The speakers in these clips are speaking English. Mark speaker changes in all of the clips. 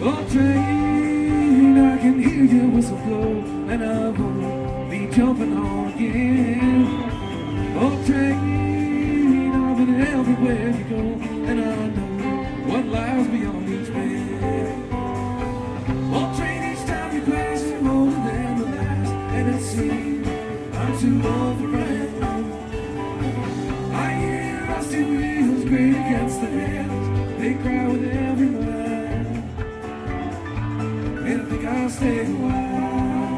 Speaker 1: Oh, train, I can hear your whistle blow, and I won't be jumping on again. Oh, train, I've been everywhere you go, and I know what lies beyond each bend. Oh, train, each time you pass, you're older than the last, and it seems I'm too old for running. I hear your rusty wheels grate against the rails, they cry with every mile. And I think I'll stay a while.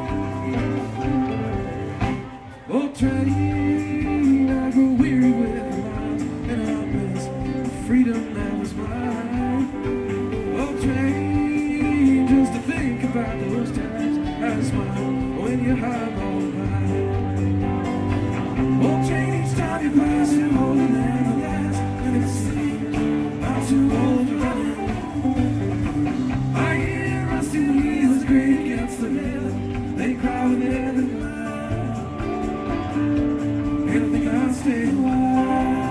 Speaker 1: Oh, train, I grow weary with the miles, and I miss the freedom that was mine. Oh, train, just to think about those times, I smile when you're high on the line. Oh, train, each time you pass, you're older than the last, and it seems I'm too old to run. I hear rusty wheels grate against the rail, they cry with every mile, and I think I'll stay a while.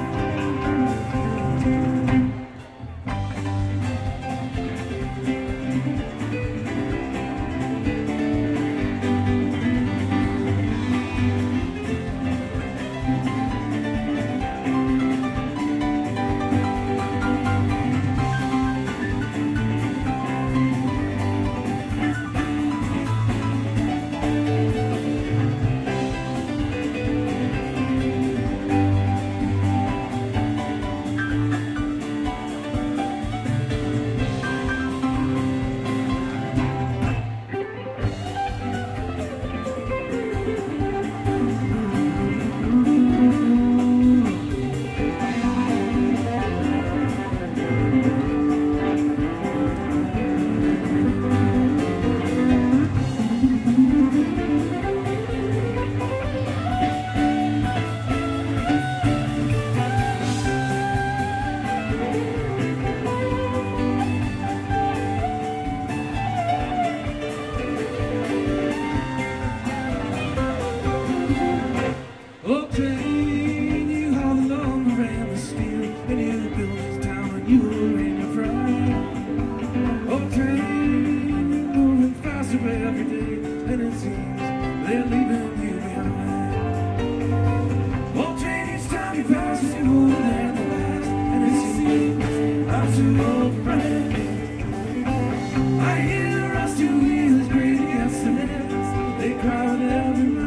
Speaker 1: Oh, train, you haul the lumber and the steel, and you build this town and you in your pride. Oh, train, you're moving faster every day, and it seems they're leaving you behind. Oh, train, each time you pass, you're older than the last, and it seems I'm too old for running. I hear rusty wheels grate against the rails, they cry with every mile.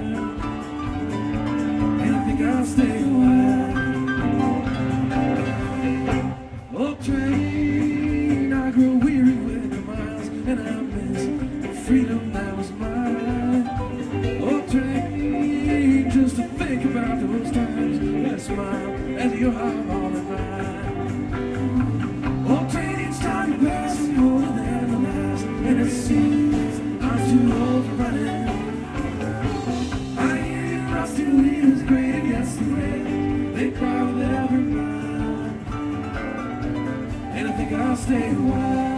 Speaker 1: I'll stay a while. Oh, train, I grow weary with the miles, and I miss the freedom that was mine. Oh, train, just to think about those times, I smile as you're high on the line. Oh, train, each time you pass, you're older than the last, and it seems I'm too old for running. I hear your rusty wheels grate against the rail, they cry with every mile, and I think I'll stay a while.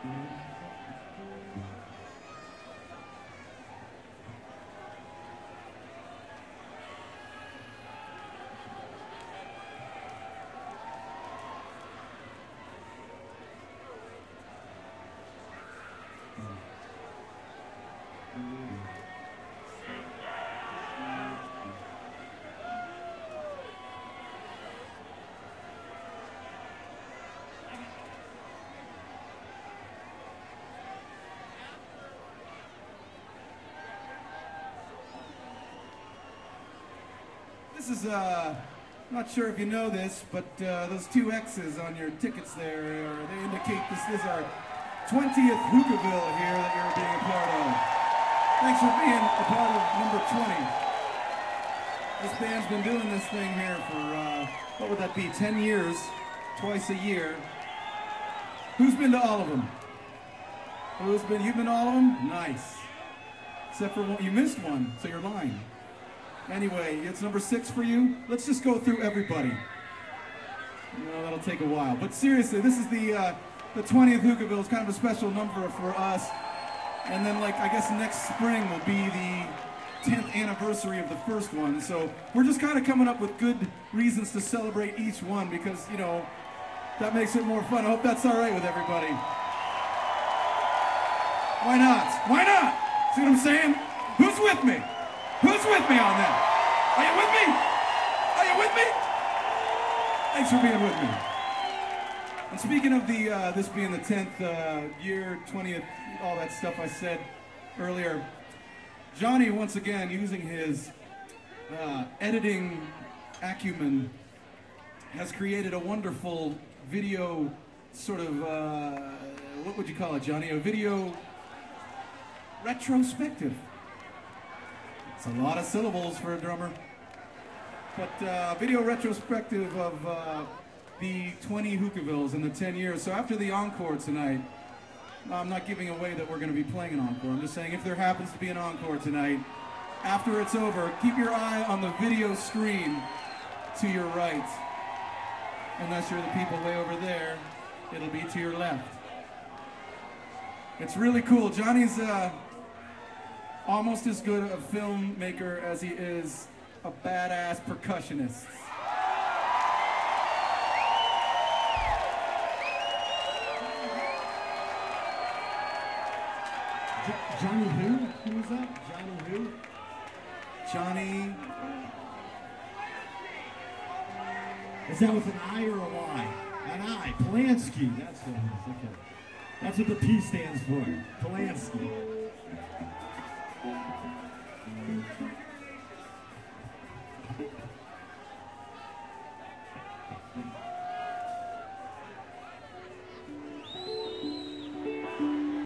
Speaker 2: This is, not sure if you know this, but those two X's on your tickets there, they indicate this is our 20th Hookahville here that you're being a part of. Thanks for being a part of number 20. This band's been doing this thing here for, what would that be, 10 years, twice a year. Who's been to all of them? You've been to all of them? Nice. Except for one, you missed one, so you're lying. Anyway, it's number 6 for you. Let's just go through everybody. No, that'll take a while. But seriously, this is the 20th Hookahville. It's kind of a special number for us. And then, like, I guess next spring will be the 10th anniversary of the first one. So we're just kind of coming up with good reasons to celebrate each one because, you know, that makes it more fun. I hope that's all right with everybody. Why not? Why not? See what I'm saying? Who's with me? Who's with me on that? Are you with me? Are you with me? Thanks for being with me. And speaking of the this being the 10th year, 20th, all that stuff I said earlier, Johnny once again using his editing acumen has created a wonderful video sort of what would you call it, Johnny? A video retrospective. It's a lot of syllables for a drummer. But video retrospective of the 20 Hookahvilles in the 10 years. So after the encore tonight, I'm not giving away that we're going to be playing an encore. I'm just saying if there happens to be an encore tonight, after it's over, keep your eye on the video screen to your right. Unless you're the people way over there, it'll be to your left. It's really cool. Johnny's almost as good a filmmaker as he is a badass percussionist.
Speaker 3: Johnny who? Who was that? Johnny who?
Speaker 2: Johnny.
Speaker 3: Is that with an I or a Y? An I. Polanski. That's what it is. Okay. That's what the P stands for. Polanski.